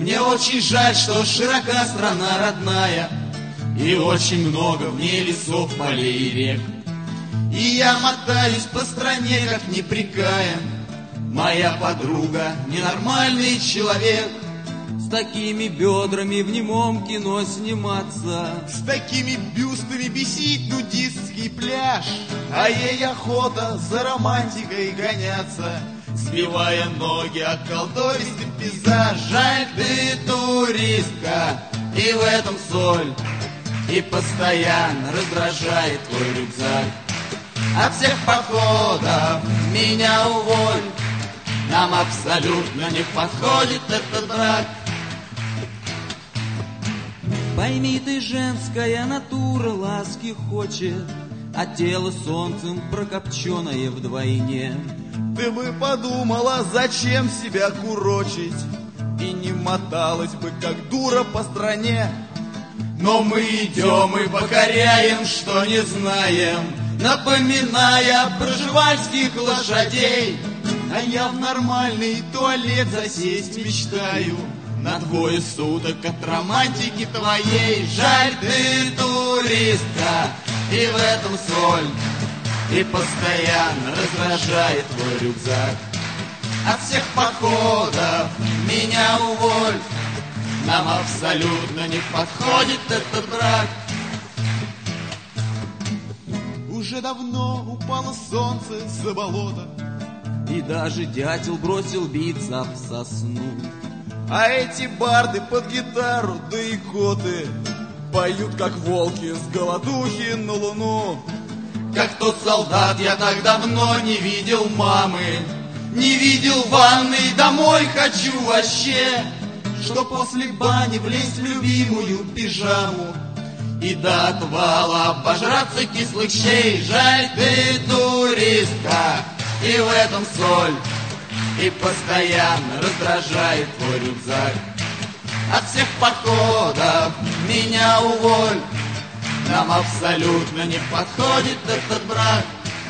Мне очень жаль, что широка страна родная, и очень много в ней лесов, полей и рек. И я мотаюсь по стране, как неприкаян. Моя подруга ненормальный человек. С такими бедрами в немом кино сниматься, с такими бюстами бесить нудистский пляж. А ей охота за романтикой гоняться, сбивая ноги о колдовистый пейзаж. Жаль, ты туристка, и в этом соль, и постоянно раздражает твой рюкзак. От всех походов меня уволь, нам абсолютно не подходит этот брак. Пойми ты, женская натура ласки хочет, а тело солнцем прокопченое вдвойне. Ты бы подумала, зачем себя курочить, и не моталась бы, как дура, по стране. Но мы идем и покоряем, что не знаем, напоминая пржевальских лошадей. А я в нормальный туалет засесть мечтаю на 2 суток от романтики твоей. Жаль, ты туристка, и в этом соль, и постоянно раздражает твой рюкзак. От всех походов меня уволь, нам абсолютно не подходит этот брак. Уже давно упало солнце за болото, и даже дятел бросил биться в сосну. А эти барды под гитару, да и коты поют, как волки с голодухи на луну. Как тот солдат, я так давно не видел мамы, не видел ванны, домой хочу вообще, что после бани влезть в любимую пижаму и до отвала обожраться кислых щей. Жаль, ты туристка, и в этом соль, и постоянно раздражает твой рюкзак. От всех походов меня уволь, нам абсолютно не подходит этот брак.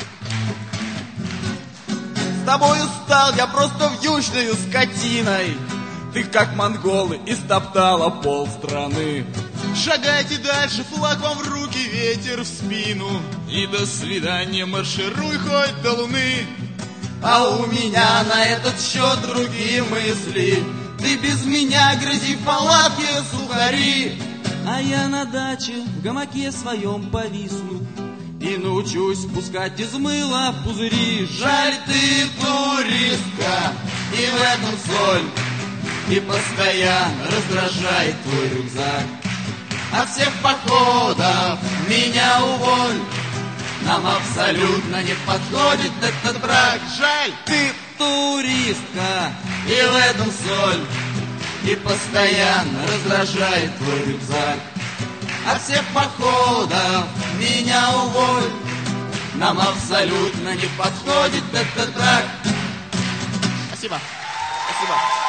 С тобой устал я просто вьючную скотиной, ты как монголы истоптала полстраны. Шагайте дальше, флаг вам в руки, ветер в спину, и до свидания, маршируй хоть до луны. А у меня на этот счет другие мысли, ты без меня грызи в палатке сухари. А я на даче в гамаке своем повисну и научусь пускать из мыла пузыри. Жаль, ты туристка, и в этом соль, и постоянно раздражает твой рюкзак. От всех походов меня уволь, нам абсолютно не подходит этот брак. Жаль, ты туристка, и в этом соль, и постоянно раздражает твой рюкзак. От всех походов меня уволь, нам абсолютно не подходит этот брак. Спасибо. Спасибо.